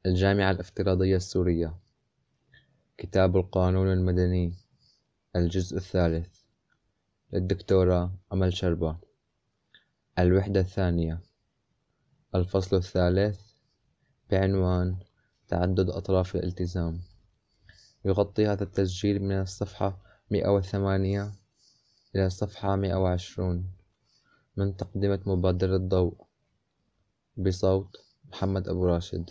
الجامعة الافتراضية السورية. كتاب القانون المدني، الجزء الثالث، للدكتورة أمل شربة. الوحدة الثانية، الفصل الثالث، بعنوان تعدد أطراف الالتزام. يغطي هذا التسجيل من الصفحة 108 إلى الصفحة 120 من تقدمة مبادرة ضوء، بصوت محمد أبو راشد.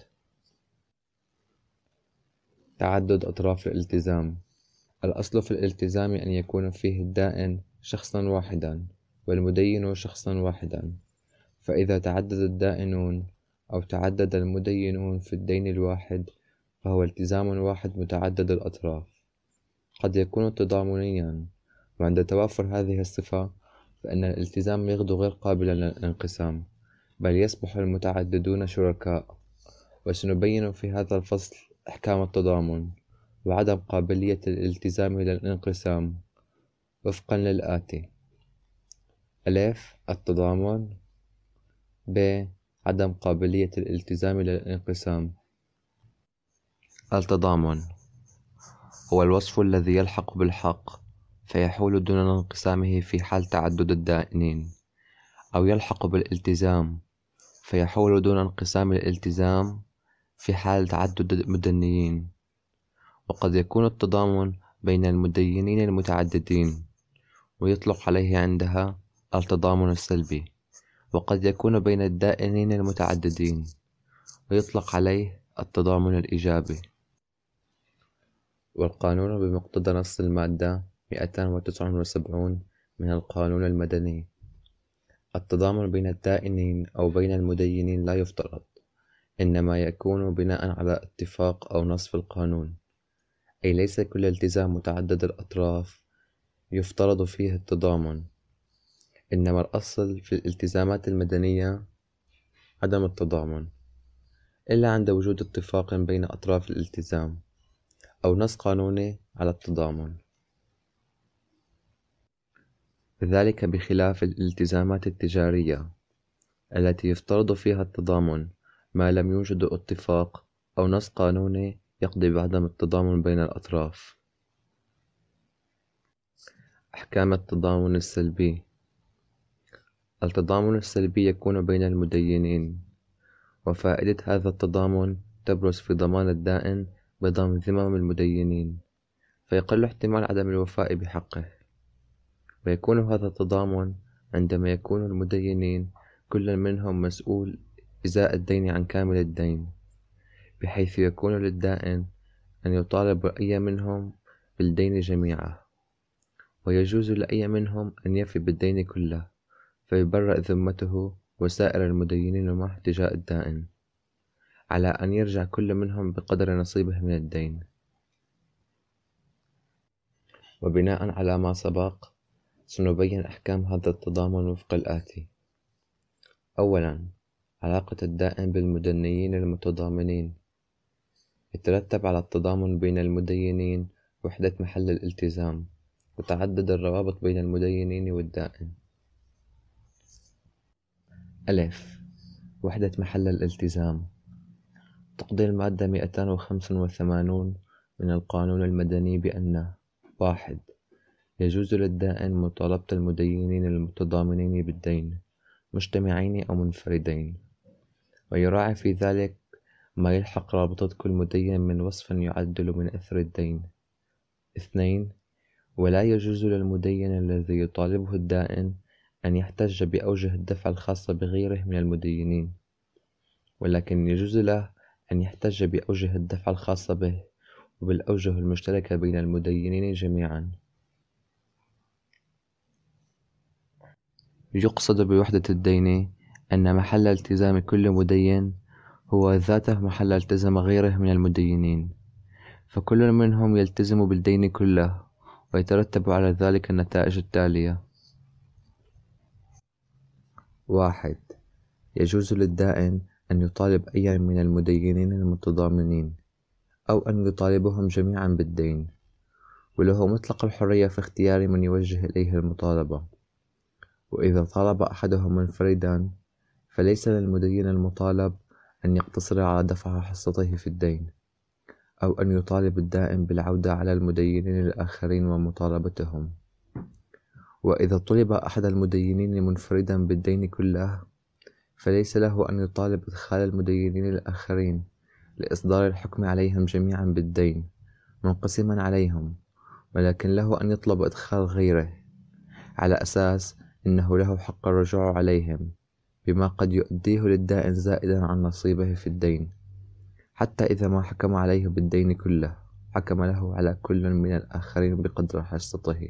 تعدد أطراف الالتزام. الأصل في الالتزام أن يكون فيه الدائن شخصا واحدا والمدين شخصا واحدا، فإذا تعدد الدائنون أو تعدد المدينون في الدين الواحد فهو التزام واحد متعدد الأطراف. قد يكون تضامنيا، وعند توافر هذه الصفة فإن الالتزام يغدو غير قابلا للانقسام، بل يصبح المتعددون شركاء. وسنبين في هذا الفصل أحكام التضامن وعدم قابلية الالتزام للانقسام وفقا للآتي: ألف التضامن، ب عدم قابلية الالتزام للانقسام. التضامن هو الوصف الذي يلحق بالحق فيحول دون انقسامه في حال تعدد الدائنين، أو يلحق بالالتزام فيحول دون انقسام الالتزام في حال تعدد المدنيين. وقد يكون التضامن بين المدينين المتعددين ويطلق عليه عندها التضامن السلبي، وقد يكون بين الدائنين المتعددين ويطلق عليه التضامن الإيجابي. والقانون بمقتضى نص المادة 279 من القانون المدني: التضامن بين الدائنين أو بين المدينين لا يفترض، إنما يكون بناء على اتفاق أو نص في القانون، أي ليس كل التزام متعدد الأطراف يفترض فيه التضامن، إنما الأصل في الالتزامات المدنية عدم التضامن إلا عند وجود اتفاق بين أطراف الالتزام أو نص قانوني على التضامن، ذلك بخلاف الالتزامات التجارية التي يفترض فيها التضامن ما لم يوجد اتفاق أو نص قانوني يقضي بعدم التضامن بين الأطراف. أحكام التضامن السلبي. التضامن السلبي يكون بين المدينين، وفائدة هذا التضامن تبرز في ضمان الدائن بضم ذمم المدينين، فيقل احتمال عدم الوفاء بحقه. ويكون هذا التضامن عندما يكون المدينين كل منهم مسؤول إزاء الدين عن كامل الدين، بحيث يكون للدائن أن يطالب أي منهم بالدين جميعه، ويجوز لأي منهم أن يفي بالدين كله فيبرأ ذمته وسائر المدينين معه تجاه الدائن، على أن يرجع كل منهم بقدر نصيبه من الدين. وبناء على ما سبق سنبين أحكام هذا التضامن وفق الآتي: أولا، علاقة الدائن بالمدنيين المتضامنين. يترتب على التضامن بين المدينين وحدة محل الالتزام، وتعدد الروابط بين المدينين والدائن. ألف وحدة محل الالتزام. تقضي المادة 285 من القانون المدني بأن: 1. يجوز للدائن مطالبة المدينين المتضامنين بالدين مجتمعين أو منفردين، ويراعي في ذلك ما يلحق رابطة كل مدين من وصف يعدل من أثر الدين. 2. ولا يجوز للمدين الذي يطالبه الدائن أن يحتج بأوجه الدفع الخاصة بغيره من المدينين، ولكن يجوز له أن يحتج بأوجه الدفع الخاصة به وبالأوجه المشتركة بين المدينين جميعا. يقصد بوحدة الدين أن محل التزام كل مدين هو ذاته محل التزام غيره من المدينين، فكل منهم يلتزم بالدين كله، ويترتب على ذلك النتائج التالية: 1. يجوز للدائن أن يطالب أي من المدينين المتضامنين أو أن يطالبهم جميعا بالدين، وله مطلق الحرية في اختيار من يوجه إليه المطالبة. وإذا طالب أحدهم منفردا فليس للمدين المطالب أن يقتصر على دفع حصته في الدين، أو أن يطالب الدائن بالعودة على المدينين الآخرين ومطالبتهم. وإذا طلب أحد المدينين منفردا بالدين كله، فليس له أن يطالب إدخال المدينين الآخرين لإصدار الحكم عليهم جميعا بالدين منقسما عليهم، ولكن له أن يطلب إدخال غيره على أساس أنه له حق الرجوع عليهم، بما قد يؤديه للدائن زائدا عن نصيبه في الدين، حتى إذا ما حكم عليه بالدين كله حكم له على كل من الآخرين بقدر حصته.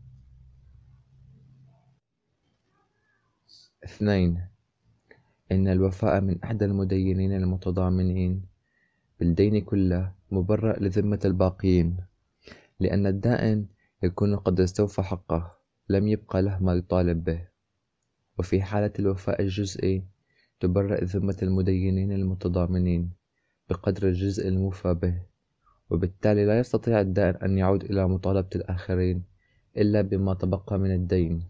2. إن الوفاء من أحد المدينين المتضامنين بالدين كله مبرأ لذمة الباقين، لأن الدائن يكون قد استوفى حقه، لم يبقى له ما يطالب به. وفي حالة الوفاء الجزئي تبرأ ذمة المدينين المتضامنين بقدر الجزء الموفى به، وبالتالي لا يستطيع الدائن أن يعود إلى مطالبة الآخرين إلا بما تبقى من الدين.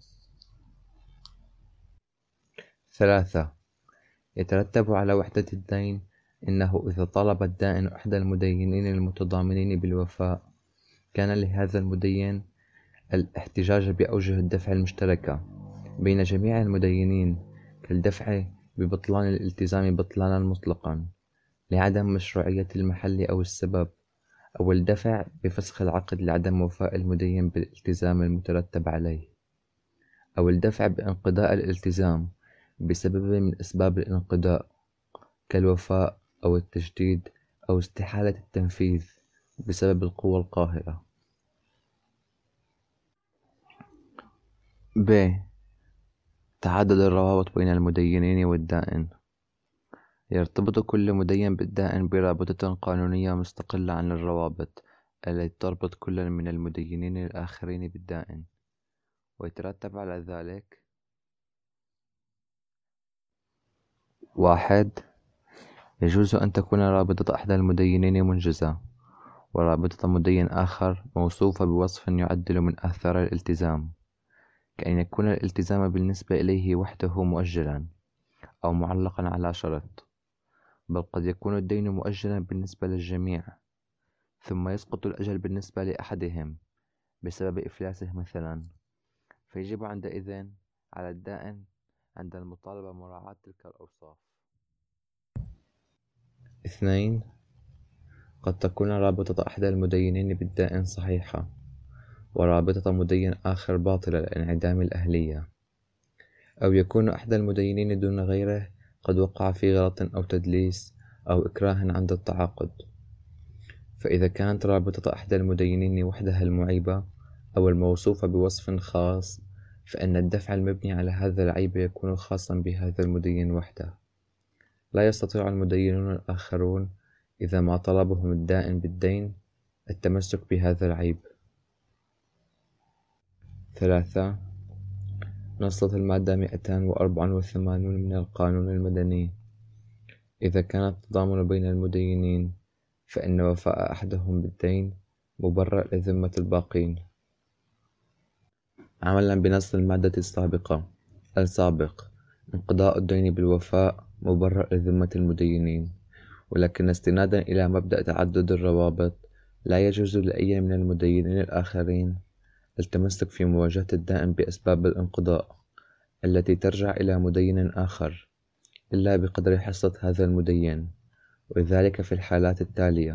3. يترتب على وحدة الدين أنه إذا طالب الدائن أحد المدينين المتضامنين بالوفاء، كان لهذا المدين الاحتجاج بأوجه الدفع المشتركة بين جميع المدينين، كالدفع ببطلان الالتزام بطلانا مطلقا لعدم مشروعية المحل أو السبب، أو الدفع بفسخ العقد لعدم وفاء المدين بالالتزام المترتب عليه، أو الدفع بانقضاء الالتزام بسبب من أسباب الانقضاء كالوفاء أو التجديد أو استحالة التنفيذ بسبب القوى القاهرة. ب. تعدد الروابط بين المدينين والدائن. يرتبط كل مدين بالدائن برابطة قانونية مستقلة عن الروابط التي تربط كل من المدينين الآخرين بالدائن، ويترتب على ذلك: 1. يجوز أن تكون رابطة أحد المدينين منجزة، ورابطة مدين آخر موصوفة بوصف يعدل من آثار الالتزام، كأن يكون الالتزام بالنسبة إليه وحده مؤجلا أو معلقا على شرط، بل قد يكون الدين مؤجلا بالنسبة للجميع، ثم يسقط الأجل بالنسبة لأحدهم بسبب إفلاسه مثلا، فيجب عندئذ على الدائن عند المطالبة مراعاة تلك الأوصاف. 2. قد تكون رابطة أحد المدينين بالدائن صحيحة، ورابطة مدين آخر باطلة لانعدام الأهلية، أو يكون أحد المدينين دون غيره قد وقع في غلط أو تدليس أو إكراه عند التعاقد. فإذا كانت رابطة أحد المدينين وحدها المعيبة أو الموصوفة بوصف خاص، فإن الدفع المبني على هذا العيب يكون خاصا بهذا المدين وحده. لا يستطيع المدينون الآخرون إذا ما طلبهم الدائن بالدين التمسك بهذا العيب. 3. نصت المادة 284 من القانون المدني: إذا كان التضامن بين المدينين فإن وفاء أحدهم بالدين مبرأ لذمة الباقين. عملا بنص المادة السابق، انقضاء الدين بالوفاء مبرأ لذمة المدينين، ولكن استنادا إلى مبدأ تعدد الروابط لا يجوز لأي من المدينين الآخرين التمسك في مواجهة الدائن بأسباب الانقضاء التي ترجع إلى مدين آخر إلا بقدر حصة هذا المدين، وذلك في الحالات التالية: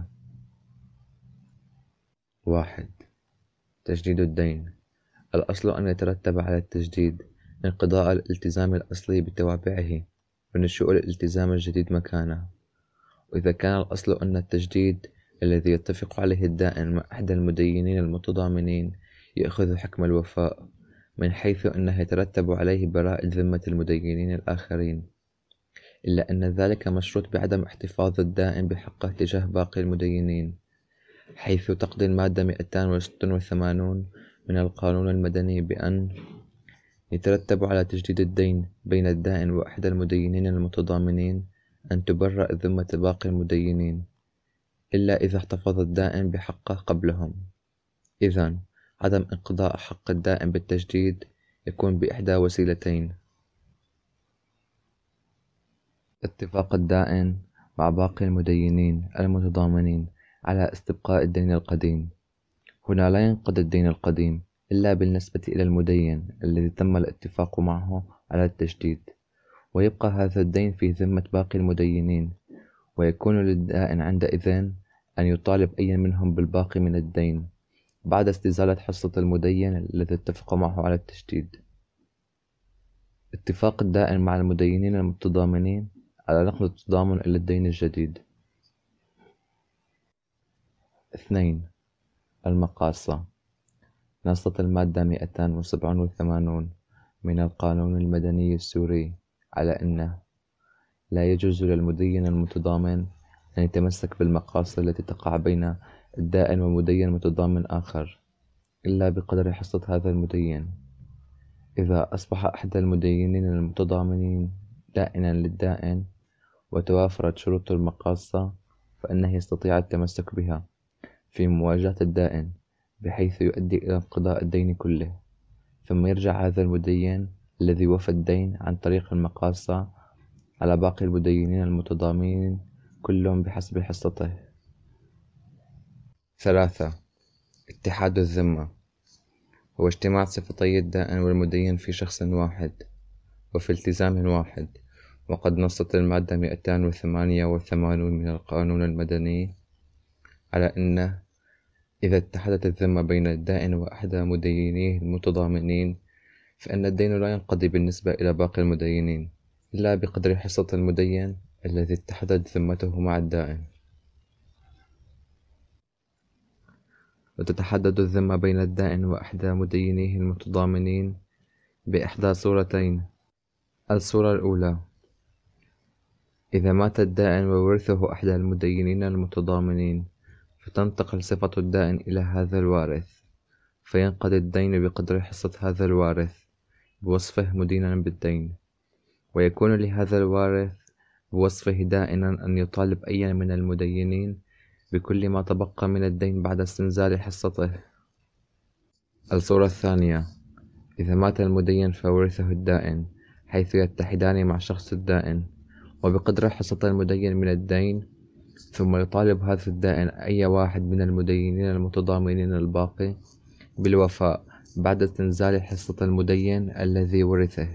1. تجديد الدين. الأصل أن يترتب على التجديد انقضاء الالتزام الأصلي بتوابعه ونشوء الالتزام الجديد مكانه. وإذا كان الأصل أن التجديد الذي يتفق عليه الدائن مع أحد المدينين المتضامنين يأخذ حكم الوفاء، من حيث أنه يترتب عليه براءة ذمة المدينين الآخرين، إلا أن ذلك مشروط بعدم احتفاظ الدائن بحقه تجاه باقي المدينين، حيث تقضي المادة 286 من القانون المدني بأن يترتب على تجديد الدين بين الدائن وأحد المدينين المتضامنين أن تبرأ ذمة باقي المدينين، إلا إذا احتفظ الدائن بحقه قبلهم. إذن عدم انقضاء حق الدائن بالتجديد يكون بإحدى وسيلتين: اتفاق الدائن مع باقي المدينين المتضامنين على استبقاء الدين القديم. هنا لا ينقضي الدين القديم إلا بالنسبة إلى المدين الذي تم الاتفاق معه على التجديد، ويبقى هذا الدين في ذمة باقي المدينين، ويكون للدائن عندئذ أن يطالب أي منهم بالباقي من الدين بعد استزالة حصة المدين الذي اتفق معه على التجديد. اتفاق الدائن مع المدينين المتضامنين على نقل التضامن إلى الدين الجديد. 2. المقاصة. نصت المادة 287 من القانون المدني السوري على أنه لا يجوز للمدين المتضامن أن يتمسك بالمقاصة التي تقع بين الدائن ومدين متضامن آخر إلا بقدر حصة هذا المدين. إذا أصبح أحد المدينين المتضامنين دائنا للدائن وتوافرت شروط المقاصة، فإنه يستطيع التمسك بها في مواجهة الدائن بحيث يؤدي إلى انقضاء الدين كله، ثم يرجع هذا المدين الذي وفى الدين عن طريق المقاصة على باقي المدينين المتضامنين كلهم بحسب حصته. 3. اتحاد الذمة، هو اجتماع صفتي الدائن والمدين في شخص واحد وفي التزام واحد، وقد نصت المادة 288 من القانون المدني على أنه إذا اتحدت الذمة بين الدائن وأحد مدينيه المتضامنين فإن الدين لا ينقضي بالنسبة إلى باقي المدينين إلا بقدر حصة المدين الذي اتحدت ذمته مع الدائن. وتتحدد الذمة بين الدائن وأحد مدينيه المتضامنين بإحدى صورتين. الصورة الأولى: إذا مات الدائن وورثه أحد المدينين المتضامنين، فتنتقل صفة الدائن إلى هذا الوارث، فينقضي الدين بقدر حصة هذا الوارث بوصفه مدينا بالدين، ويكون لهذا الوارث بوصفه دائنا أن يطالب أي من المدينين بكل ما تبقى من الدين بعد استنزال حصته. الصورة الثانية: إذا مات المدين فورثه الدائن، حيث يتحدان مع شخص الدائن وبقدر حصة المدين من الدين، ثم يطالب هذا الدائن أي واحد من المدينين المتضامنين الباقي بالوفاء بعد استنزال حصة المدين الذي ورثه.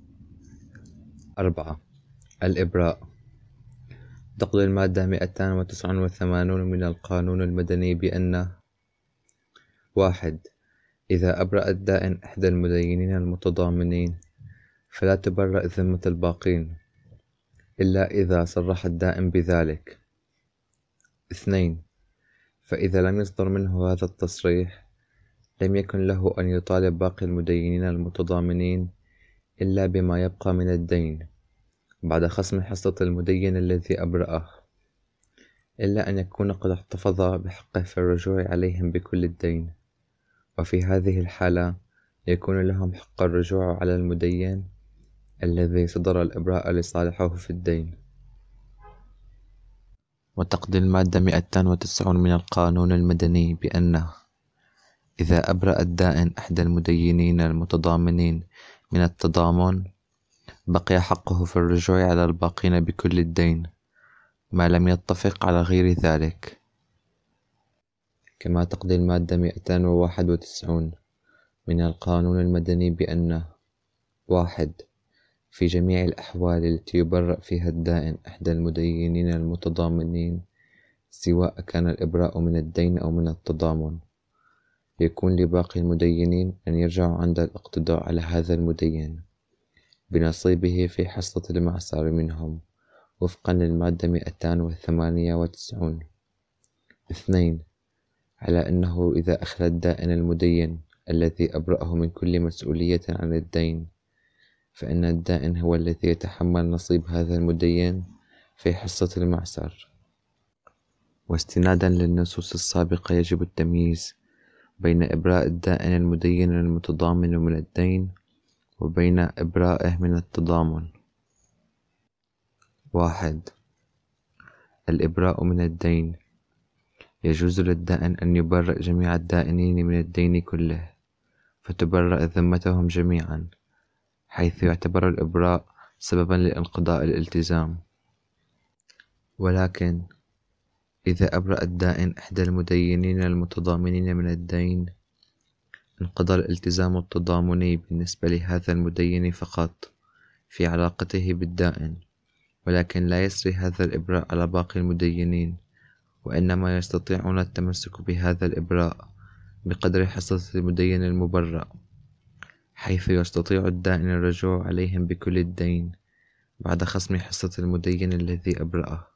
4. الإبراء. تقضي المادة 289 من القانون المدني بأن: 1. إذا أبرأ الدائن إحدى المدينين المتضامنين فلا تبرأ ذمة الباقين إلا إذا صرح الدائن بذلك. 2. فإذا لم يصدر منه هذا التصريح لم يكن له أن يطالب باقي المدينين المتضامنين إلا بما يبقى من الدين بعد خصم حصة المدين الذي أبرأه، إلا أن يكون قد احتفظ بحقه في الرجوع عليهم بكل الدين، وفي هذه الحالة يكون لهم حق الرجوع على المدين الذي صدر الإبراء لصالحه في الدين. وتقضي المادة 290 من القانون المدني بأنه: إذا أبرأ الدائن أحد المدينين المتضامنين من التضامن بقي حقه في الرجوع على الباقين بكل الدين ما لم يتفق على غير ذلك. كما تقضي المادة 291 من القانون المدني بأنه: 1. في جميع الأحوال التي يبرأ فيها الدائن أحد المدينين المتضامنين، سواء كان الإبراء من الدين أو من التضامن، يكون لباقي المدينين أن يرجعوا عند الاقتضاء على هذا المدين بنصيبه في حصة المعسر منهم وفقا للمادة 298. 2. على أنه إذا أخلى الدائن المدين الذي أبرأه من كل مسؤولية عن الدين، فإن الدائن هو الذي يتحمل نصيب هذا المدين في حصة المعسر. واستنادا للنصوص السابقة يجب التمييز بين إبراء الدائن المدين المتضامن من الدين وبين إبرائه من التضامن. 1. الإبراء من الدين: يجوز للدائن أن يبرئ جميع الدائنين من الدين كله، فتبرأ ذمتهم جميعا، حيث يعتبر الإبراء سببا لانقضاء الالتزام. ولكن إذا أبرأ الدائن إحدى المدينين المتضامنين من الدين، انقضى الالتزام التضامني بالنسبة لهذا المدين فقط في علاقته بالدائن، ولكن لا يسري هذا الإبراء على باقي المدينين، وإنما يستطيعون التمسك بهذا الإبراء بقدر حصة المدين المبرأ، حيث يستطيع الدائن الرجوع عليهم بكل الدين بعد خصم حصة المدين الذي أبرأه.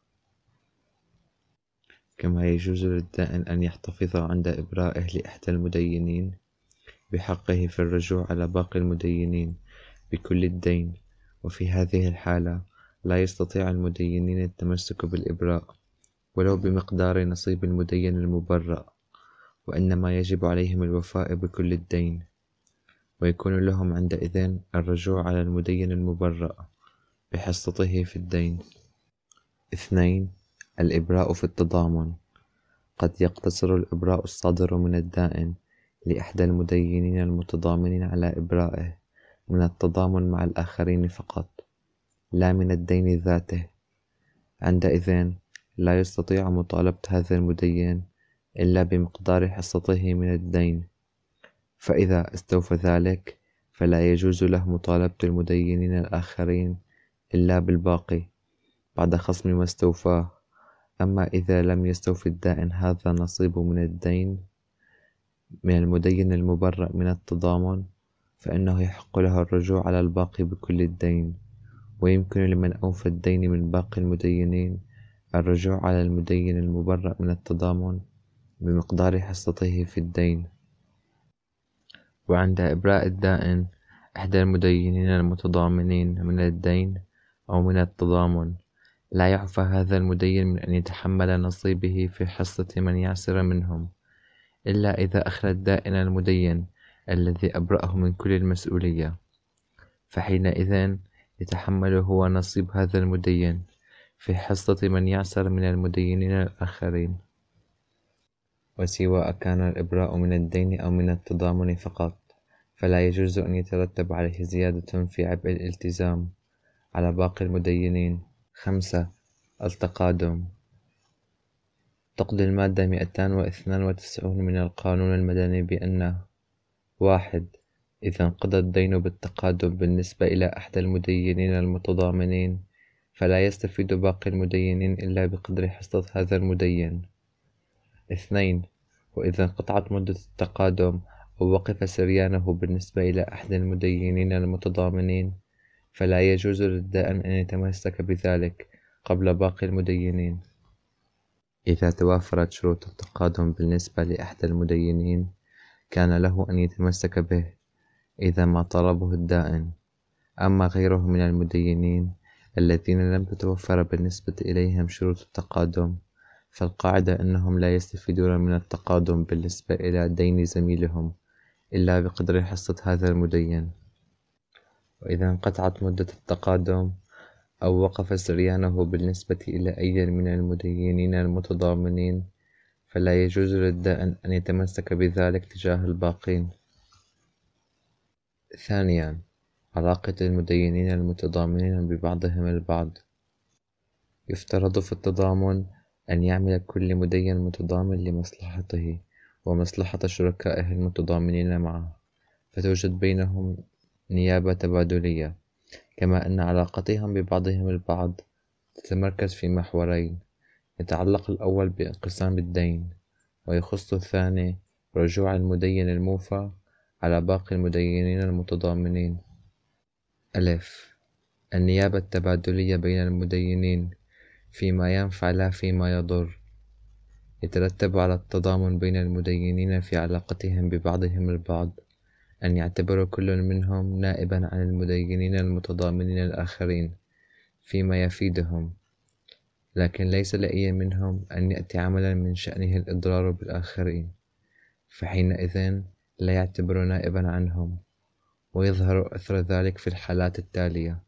كما يجوز للدائن أن يحتفظ عند إبرائه لإحدى المدينين بحقه في الرجوع على باقي المدينين بكل الدين، وفي هذه الحالة لا يستطيع المدينين التمسك بالإبراء ولو بمقدار نصيب المدين المبرأ، وإنما يجب عليهم الوفاء بكل الدين، ويكون لهم عندئذ الرجوع على المدين المبرأ بحصته في الدين. 2. الإبراء في التضامن. قد يقتصر الإبراء الصادر من الدائن لإحدى المدينين المتضامنين على إبرائه من التضامن مع الآخرين فقط، لا من الدين ذاته. عندئذ لا يستطيع مطالبة هذا المدين إلا بمقدار حصته من الدين، فإذا استوفى ذلك فلا يجوز له مطالبة المدينين الآخرين إلا بالباقي بعد خصم ما استوفاه. أما إذا لم يستوفي الدائن هذا نصيب من الدين من المدين المبرأ من التضامن، فإنه يحق له الرجوع على الباقي بكل الدين، ويمكن لمن أوفى الدين من باقي المدينين الرجوع على المدين المبرأ من التضامن بمقدار حصته في الدين. وعند إبراء الدائن إحدى المدينين المتضامنين من الدين أو من التضامن، لا يعفى هذا المدين من أن يتحمل نصيبه في حصة من يعسر منهم، إلا إذا أخلى الدائن المدين الذي أبرأه من كل المسؤولية، فحينئذ يتحمل هو نصيب هذا المدين في حصة من يعسر من المدينين الآخرين. وسواء كان الإبراء من الدين أو من التضامن فقط، فلا يجوز أن يترتب عليه زيادة في عبء الالتزام على باقي المدينين. 5. التقادم. تقضي المادة 292 من القانون المدني بأن: 1. إذا انقضى الدين بالتقادم بالنسبة إلى أحد المدينين المتضامنين، فلا يستفيد باقي المدينين إلا بقدر حصة هذا المدين. 2. وإذا انقطعت مدة التقادم أو وقف سريانه بالنسبة إلى أحد المدينين المتضامنين، فلا يجوز للدائن أن يتمسك بذلك قبل باقي المدينين. إذا توافرت شروط التقادم بالنسبة لأحد المدينين، كان له أن يتمسك به إذا ما طلبه الدائن. أما غيره من المدينين الذين لم تتوفر بالنسبة إليهم شروط التقادم، فالقاعدة أنهم لا يستفيدون من التقادم بالنسبة إلى دين زميلهم إلا بقدر حصة هذا المدين. وإذا انقطعت مدة التقادم أو وقف سريانه بالنسبة إلى أي من المدينين المتضامنين، فلا يجوز للدائن أن يتمسك بذلك تجاه الباقين. 2. علاقة المدينين المتضامنين ببعضهم البعض. يفترض في التضامن أن يعمل كل مدين متضامن لمصلحته ومصلحة شركائه المتضامنين معه، فتوجد بينهم نيابة تبادلية، كما أن علاقتهم ببعضهم البعض تتمركز في محورين: يتعلق الأول بانقسام الدين، ويخص الثاني رجوع المدين الموفى على باقي المدينين المتضامنين. ألف. النيابة التبادلية بين المدينين فيما ينفع لا فيما يضر. يترتب على التضامن بين المدينين في علاقتهم ببعضهم البعض أن يعتبر كل منهم نائبا عن المدينين المتضامنين الآخرين فيما يفيدهم، لكن ليس لأي منهم أن يأتي عملا من شأنه الإضرار بالآخرين، فحينئذ لا يعتبر نائبا عنهم، ويظهر أثر ذلك في الحالات التالية: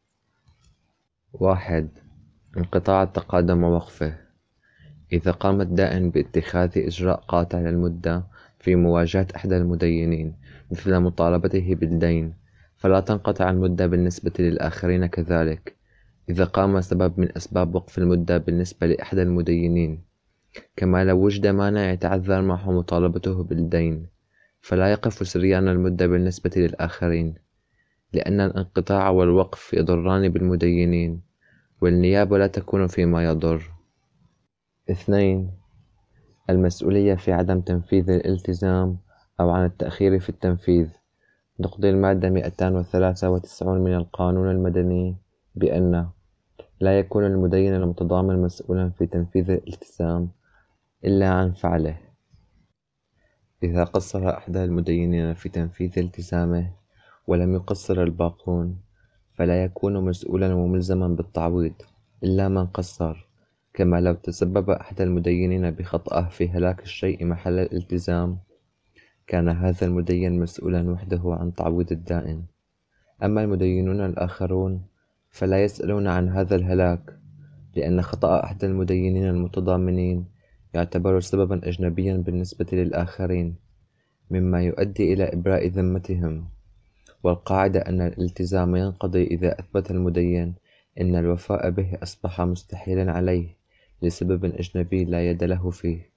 1. انقطاع التقادم ووقفه. إذا قام الدائن باتخاذ إجراء قاطع للمدة في مواجهة أحد المدينين مثل مطالبته بالدين، فلا تنقطع المدة بالنسبة للآخرين كذلك، إذا قام سبب من أسباب وقف المدة بالنسبة لأحد المدينين، كما لو وجد مانع يتعذر معه مطالبته بالدين، فلا يقف سريان المدة بالنسبة للآخرين، لأن الانقطاع والوقف يضران بالمدينين، والنيابة لا تكون فيما يضر. 2. المسؤولية في عدم تنفيذ الالتزام أو عن التأخير في التنفيذ. تقضي المادة 293 من القانون المدني بأن لا يكون المدين المتضامن مسؤولا في تنفيذ الالتزام إلا عن فعله. إذا قصر أحد المدينين في تنفيذ التزامه ولم يقصر الباقون، فلا يكون مسؤولا وملزما بالتعويض إلا من قصر، كما لو تسبب أحد المدينين بخطأه في هلاك الشيء محل الالتزام، كان هذا المدين مسؤولا وحده عن تعويض الدائن. أما المدينون الآخرون فلا يسألون عن هذا الهلاك، لأن خطأ أحد المدينين المتضامنين يعتبر سببا أجنبيا بالنسبة للآخرين، مما يؤدي إلى إبراء ذمتهم. والقاعدة أن الالتزام ينقضي إذا أثبت المدين أن الوفاء به أصبح مستحيلا عليه لسبب أجنبي لا يد له فيه.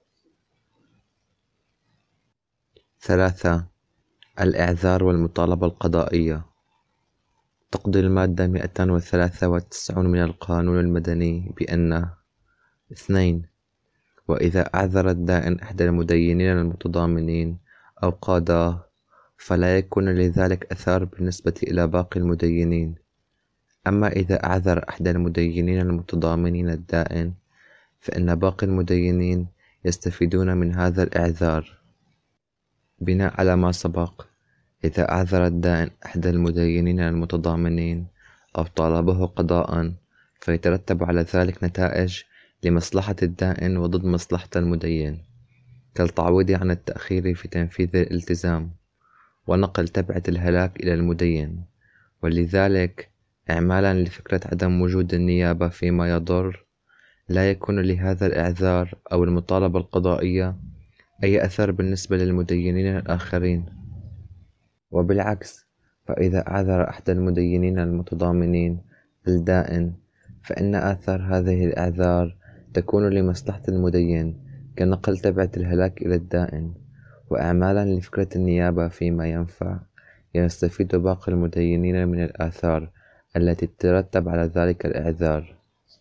3. الإعذار والمطالبة القضائية. تقضي المادة 293 من القانون المدني بأن 2. وإذا أعذر الدائن أحد المدينين المتضامنين أو قاضاه، فلا يكون لذلك أثار بالنسبة إلى باقي المدينين. أما إذا أعذر أحد المدينين المتضامنين الدائن، فإن باقي المدينين يستفيدون من هذا الإعذار. بناء على ما سبق، إذا أعذر الدائن أحد المدينين المتضامنين أو طالبه قضاء، فيترتب على ذلك نتائج لمصلحة الدائن وضد مصلحة المدين، كالتعويض عن التأخير في تنفيذ الالتزام ونقل تبعة الهلاك إلى المدين. ولذلك إعمالا لفكرة عدم وجود النيابة فيما يضر، لا يكون لهذا الإعذار أو المطالبة القضائية أي أثر بالنسبة للمدينين الآخرين. وبالعكس، فإذا أعذر أحد المدينين المتضامنين الدائن، فإن آثار هذه الإعذار تكون لمصلحة المدين، كنقل تبعة الهلاك إلى الدائن. وإعمالا لفكرة النيابة فيما ينفع، يستفيد باقي المدينين من الآثار التي تترتب على ذلك الإعذار.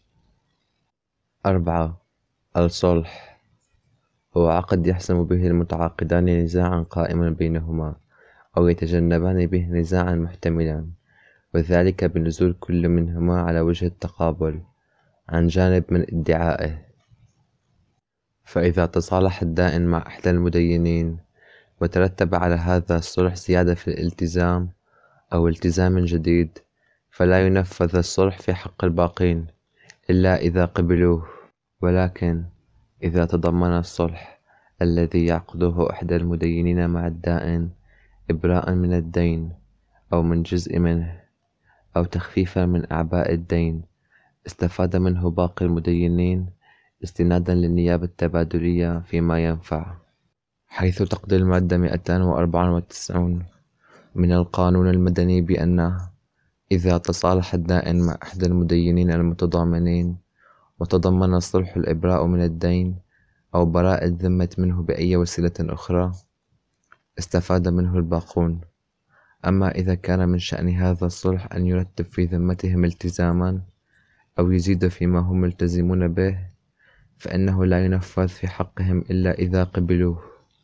4. الصلح هو عقد يحسم به المتعاقدان نزاعا قائما بينهما، أو يتجنبان به نزاعا محتملا، وذلك بنزول كل منهما على وجه التقابل عن جانب من ادعائه. فإذا تصالح الدائن مع إحدى المدينين وترتب على هذا الصلح زيادة في الالتزام أو التزام جديد، فلا ينفذ الصلح في حق الباقين إلا إذا قبلوه. ولكن إذا تضمن الصلح الذي يعقده إحدى المدينين مع الدائن إبراء من الدين أو من جزء منه أو تخفيفا من أعباء الدين، استفاد منه باقي المدينين استنادا للنيابة التبادلية فيما ينفع، حيث تقضي المادة 294 من القانون المدني بأن إذا تصالح الدائن مع أحد المدينين المتضامنين وتضمن الصلح الإبراء من الدين أو براءة الذمة منه بأي وسيلة أخرى، استفاد منه الباقون. أما إذا كان من شأن هذا الصلح أن يرتب في ذمتهم التزاما أو يزيد فيما هم ملتزمون به، فإنه لا ينفذ في حقهم إلا إذا قبلوه،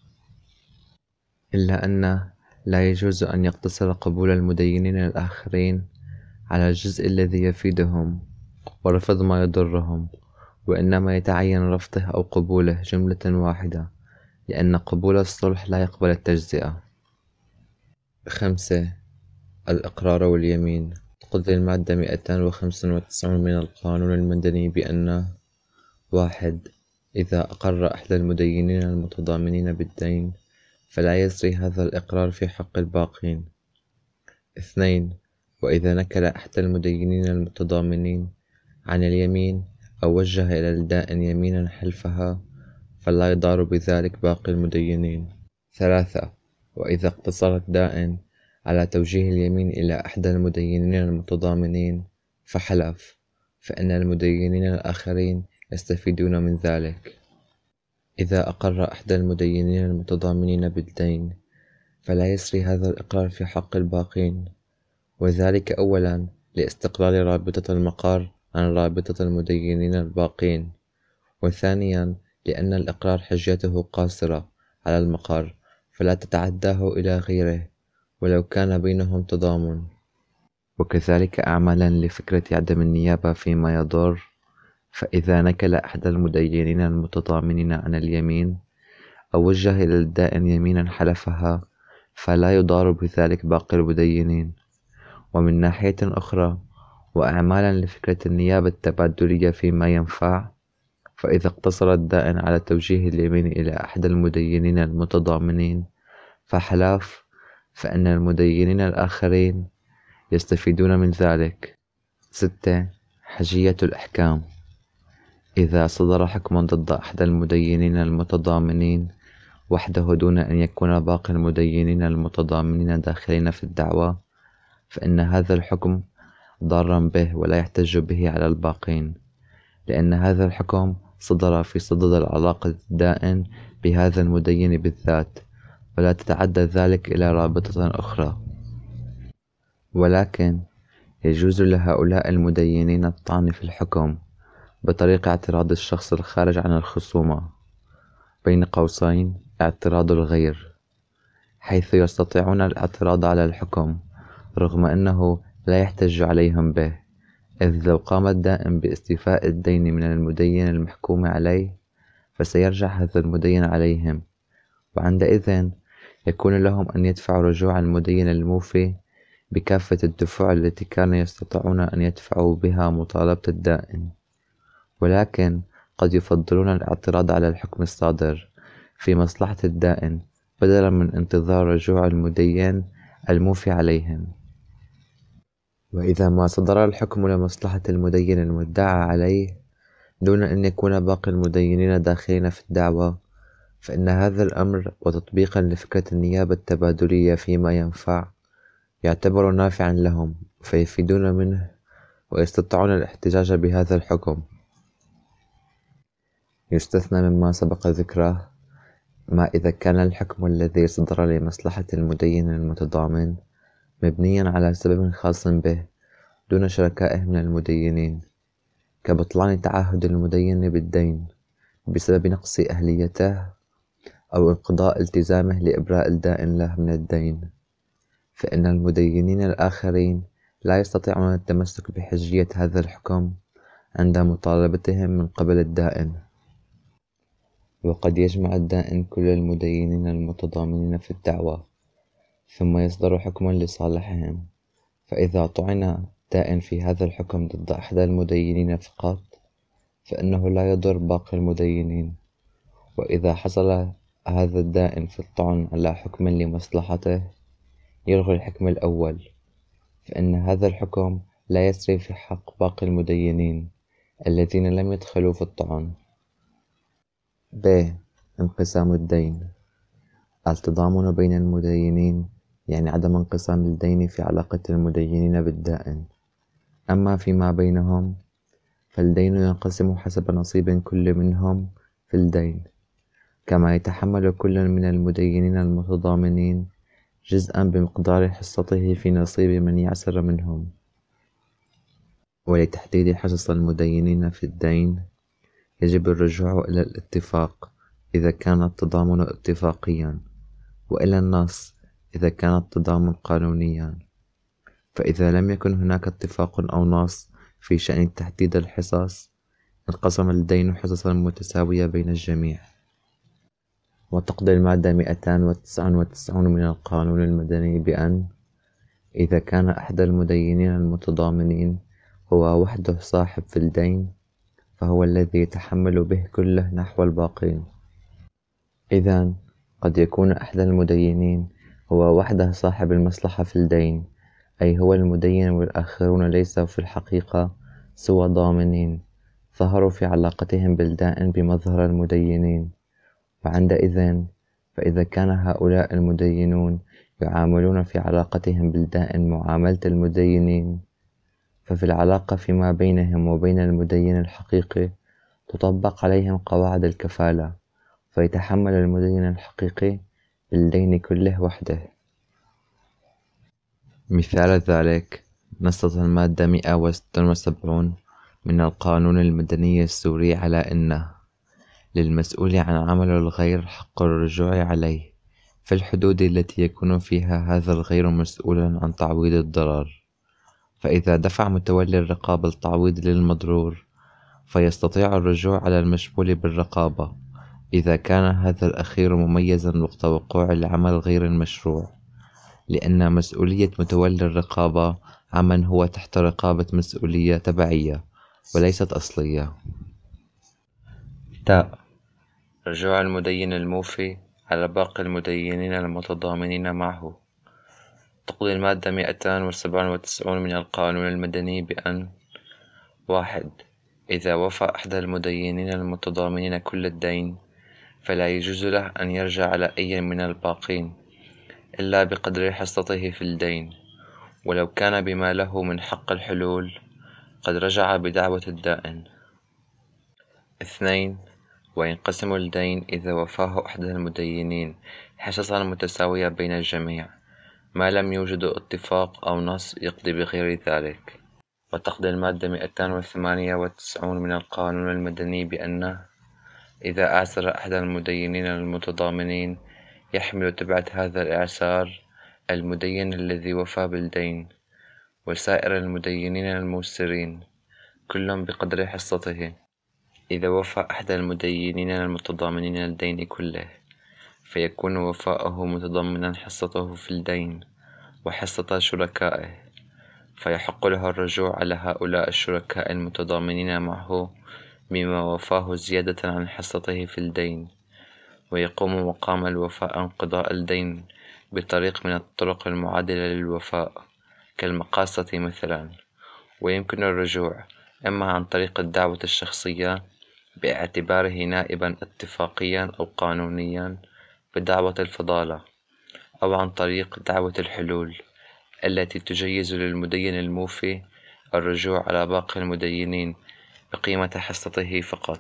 إلا أن لا يجوز أن يقتصر قبول المدينين الآخرين على الجزء الذي يفيدهم ورفض ما يضرهم، وإنما يتعين رفضه أو قبوله جملة واحدة، لأن قبول الصلح لا يقبل التجزئة. 5. الإقرار واليمين. تقضي المادة 295 من القانون المدني بأن 1. إذا أقر أحد المدينين المتضامنين بالدين، فلا يسري هذا الإقرار في حق الباقين. 2. وإذا نكل أحد المدينين المتضامنين عن اليمين أو وجه إلى الدائن يمينا حلفها، فلا يضار بذلك باقي المدينين. 3. وإذا اقتصر الدائن على توجيه اليمين إلى أحد المدينين المتضامنين فحلف، فإن المدينين الآخرين يستفيدون من ذلك. إذا أقر أحد المدينين المتضامنين بالدين فلا يسري هذا الإقرار في حق الباقين، وذلك أولا لاستقلال رابطة المقر عن رابطة المدينين الباقين، وثانيا لأن الإقرار حجته قاصرة على المقر فلا تتعداه إلى غيره ولو كان بينهم تضامن. وكذلك أعمالا لفكرة عدم النيابة فيما يضر، فإذا نكل أحد المدينين المتضامنين عن اليمين أو وجه إلى الدائن يمينا حلفها فلا يضار بذلك باقي المدينين. ومن ناحية أخرى وأعمالا لفكرة النيابة التبادلية فيما ينفع، فإذا اقتصر الدائن على توجيه اليمين إلى أحد المدينين المتضامنين فحلف، فإن المدينين الآخرين يستفيدون من ذلك. 6. حجية الأحكام. إذا صدر حكم ضد أحد المدينين المتضامنين وحده دون أن يكون باقي المدينين المتضامنين داخلين في الدعوى، فإن هذا الحكم ضارا به ولا يحتج به على الباقين، لأن هذا الحكم صدر في صدد العلاقة الدائن بهذا المدين بالذات، ولا تتعدى ذلك إلى رابطة أخرى. ولكن يجوز لهؤلاء المدينين الطعن في الحكم بطريق اعتراض الشخص الخارج عن الخصومة، بين قوسين اعتراض الغير، حيث يستطيعون الاعتراض على الحكم رغم أنه لا يحتج عليهم به، إذ لو قام الدائن باستيفاء الدين من المدين المحكوم عليه فسيرجع هذا المدين عليهم، وعندئذ يكون لهم أن يدفعوا رجوع المدين الموفي بكافة الدفوع التي كانوا يستطيعون أن يدفعوا بها مطالبة الدائن، ولكن قد يفضلون الاعتراض على الحكم الصادر في مصلحة الدائن بدلا من انتظار رجوع المدين الموفي عليهم. وإذا ما صدر الحكم لمصلحة المدين المدعى عليه دون أن يكون باقي المدينين داخلين في الدعوة، فإن هذا الأمر وتطبيقا لفكرة النيابة التبادلية فيما ينفع يعتبر نافعا لهم فيفيدون منه ويستطيعون الاحتجاج بهذا الحكم. يستثنى مما سبق ذكره ما إذا كان الحكم الذي صدر لمصلحة المدين المتضامن مبنيا على سبب خاص به دون شركائه من المدينين، كبطلان تعهد المدين بالدين بسبب نقص أهليته أو انقضاء التزامه لإبراء الدائن له من الدين، فإن المدينين الآخرين لا يستطيعون التمسك بحجية هذا الحكم عند مطالبتهم من قبل الدائن. وقد يجمع الدائن كل المدينين المتضامنين في الدعوة ثم يصدر حكما لصالحهم، فإذا طعن دائن في هذا الحكم ضد أحد المدينين فقط فإنه لا يضر باقي المدينين، وإذا حصل هذا الدائن في الطعن على حكم لمصلحته يلغي الحكم الأول، فإن هذا الحكم لا يسري في حق باقي المدينين الذين لم يدخلوا في الطعن. ب. انقسام الدين. التضامن بين المدينين يعني عدم انقسام الدين في علاقة المدينين بالدائن، أما فيما بينهم فالدين ينقسم حسب نصيب كل منهم في الدين، كما يتحمل كل من المدينين المتضامنين جزءا بمقدار حصته في نصيب من يعسر منهم. ولتحديد حصص المدينين في الدين يجب الرجوع إلى الاتفاق إذا كان التضامن اتفاقيا، وإلى النص إذا كان التضامن قانونيا، فإذا لم يكن هناك اتفاق أو نص في شأن تحديد الحصص انقسم الدين حصصا متساوية بين الجميع. وتقضي المادة 299 من القانون المدني بأن إذا كان أحد المدينين المتضامنين هو وحده صاحب في الدين فهو الذي يتحمل به كله نحو الباقين. إذن قد يكون أحد المدينين هو وحده صاحب المصلحة في الدين، أي هو المدين والآخرون ليسوا في الحقيقة سوى ضامنين ظهروا في علاقتهم بالدائن بمظهر المدينين، وعندئذ فإذا كان هؤلاء المدينون يعاملون في علاقتهم بالدائن معاملة المدينين ففي العلاقة فيما بينهم وبين المدين الحقيقي تطبق عليهم قواعد الكفالة، فيتحمل المدين الحقيقي الدين كله وحده. مثال ذلك نصت المادة 176 من القانون المدني السوري على أنه للمسؤول عن عمل الغير حق الرجوع عليه في الحدود التي يكون فيها هذا الغير مسؤولا عن تعويض الضرر، فإذا دفع متولي الرقابة التعويض للمضرور فيستطيع الرجوع على المشمول بالرقابة إذا كان هذا الأخير مميزا وقت وقوع العمل غير المشروع، لأن مسؤولية متولي الرقابة عمن هو تحت رقابة مسؤولية تبعية وليست أصلية. تاء رجوع المدين الموفي على باقي المدينين المتضامنين معه. تقضي المادة 297 من القانون المدني بأن: 1. إذا وفى أحد المدينين المتضامنين كل الدين فلا يجوز له أن يرجع على أي من الباقين إلا بقدر حصته في الدين، ولو كان بما له من حق الحلول قد رجع بدعوة الدائن. 2. وينقسم الدين إذا وفاه أحد المدينين حصصا متساوية بين الجميع ما لم يوجد اتفاق أو نص يقضي بغير ذلك. وتقضي المادة 298 من القانون المدني بأنه: إذا أعسر أحد المدينين المتضامنين يحمل تبعة هذا الإعسار المدين الذي وفى بالدين وسائر المدينين الموسرين كل بقدر حصته. إذا وفى أحد المدينين المتضامنين الدين كله فيكون وفاءه متضمنا حصته في الدين وحصة شركائه، فيحق له الرجوع على هؤلاء الشركاء المتضامنين معه بما وفاه زيادة عن حصته في الدين، ويقوم مقام الوفاء انقضاء الدين بطريق من الطرق المعادلة للوفاء كالمقاصة مثلا. ويمكن الرجوع إما عن طريق الدعوة الشخصية باعتباره نائبا اتفاقيا أو قانونيا بدعوة الفضالة، أو عن طريق دعوة الحلول التي تجيز للمدين الموفي الرجوع على باقي المدينين بقيمة حصته فقط.